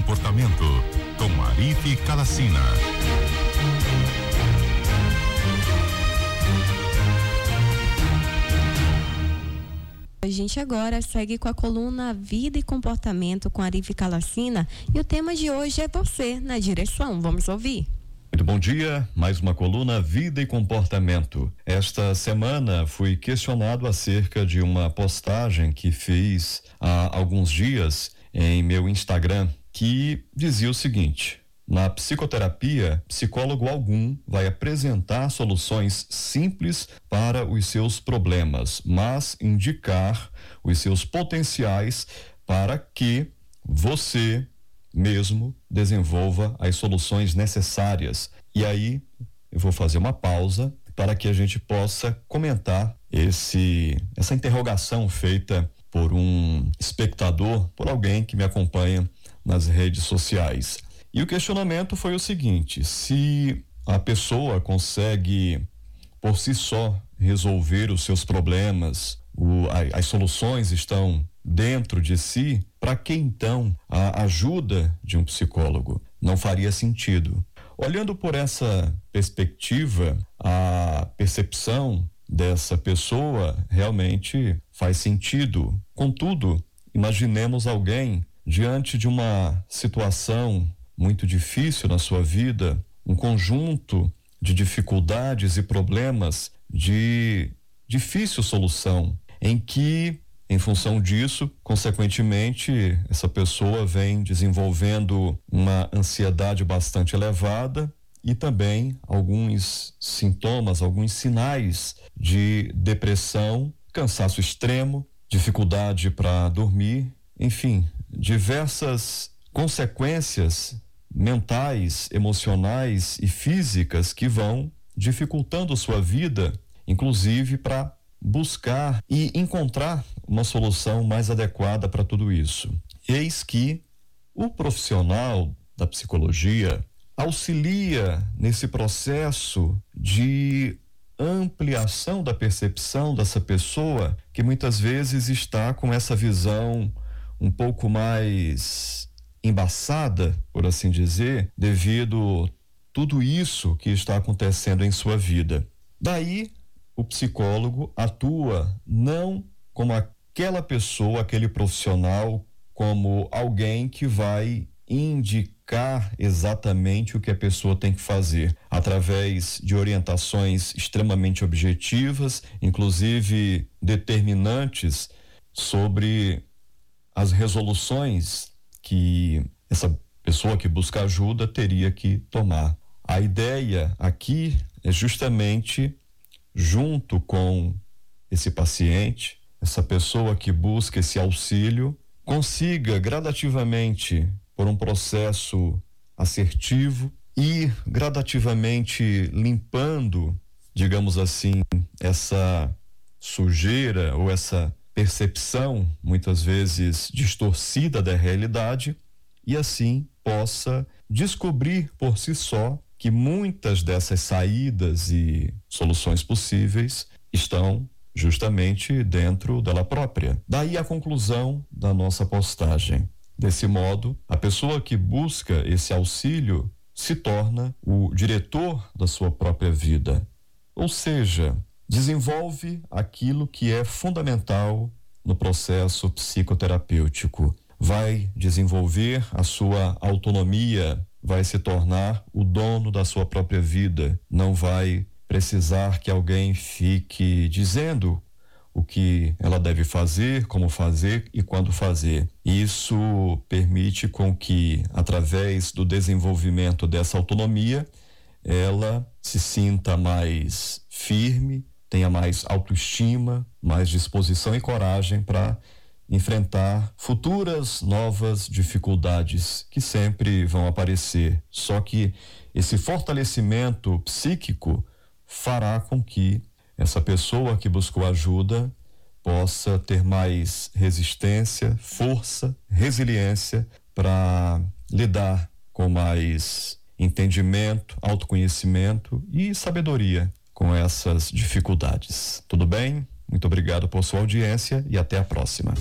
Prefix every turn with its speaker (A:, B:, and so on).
A: comportamento, com Arife Calacina.
B: A gente agora segue com a coluna Vida e Comportamento com Arife Calacina e o tema de hoje é você na direção. Vamos ouvir.
C: Muito bom dia, mais uma coluna Vida e Comportamento. Esta semana fui questionado acerca de uma postagem que fiz há alguns dias em meu Instagram que dizia o seguinte: na psicoterapia, psicólogo algum vai apresentar soluções simples para os seus problemas, mas indicar os seus potenciais para que você mesmo desenvolva as soluções necessárias. E aí eu vou fazer uma pausa para que a gente possa comentar essa interrogação feita por um espectador, por alguém que me acompanha nas redes sociais. E o questionamento foi o seguinte: se a pessoa consegue por si só resolver os seus problemas, as soluções estão dentro de si, para que então a ajuda de um psicólogo? Não faria sentido. Olhando por essa perspectiva, a percepção dessa pessoa realmente faz sentido. Contudo, imaginemos alguém diante de uma situação muito difícil na sua vida, um conjunto de dificuldades e problemas de difícil solução, em que, em função disso, consequentemente, essa pessoa vem desenvolvendo uma ansiedade bastante elevada e também alguns sintomas, alguns sinais de depressão, cansaço extremo, dificuldade para dormir, enfim, diversas consequências mentais, emocionais e físicas que vão dificultando sua vida, inclusive para buscar e encontrar uma solução mais adequada para tudo isso. Eis que o profissional da psicologia auxilia nesse processo de ampliação da percepção dessa pessoa que muitas vezes está com essa visão um pouco mais embaçada, por assim dizer, devido tudo isso que está acontecendo em sua vida. Daí, o psicólogo atua não como aquela pessoa, aquele profissional, como alguém que vai indicar exatamente o que a pessoa tem que fazer, através de orientações extremamente objetivas, inclusive determinantes sobre as resoluções que essa pessoa que busca ajuda teria que tomar. A ideia aqui é justamente, junto com esse paciente, essa pessoa que busca esse auxílio, consiga gradativamente, por um processo assertivo, ir gradativamente limpando, digamos assim, essa sujeira ou essa percepção, muitas vezes distorcida da realidade, e assim possa descobrir por si só que muitas dessas saídas e soluções possíveis estão justamente dentro dela própria. Daí a conclusão da nossa postagem. Desse modo, a pessoa que busca esse auxílio se torna o diretor da sua própria vida. Ou seja, desenvolve aquilo que é fundamental no processo psicoterapêutico. Vai desenvolver a sua autonomia, vai se tornar o dono da sua própria vida. Não vai precisar que alguém fique dizendo o que ela deve fazer, como fazer e quando fazer. Isso permite com que, através do desenvolvimento dessa autonomia, ela se sinta mais firme, tenha mais autoestima, mais disposição e coragem para enfrentar futuras novas dificuldades que sempre vão aparecer. Só que esse fortalecimento psíquico fará com que essa pessoa que buscou ajuda possa ter mais resistência, força, resiliência para lidar com mais entendimento, autoconhecimento e sabedoria com essas dificuldades. Tudo bem? Muito obrigado por sua audiência e até a próxima.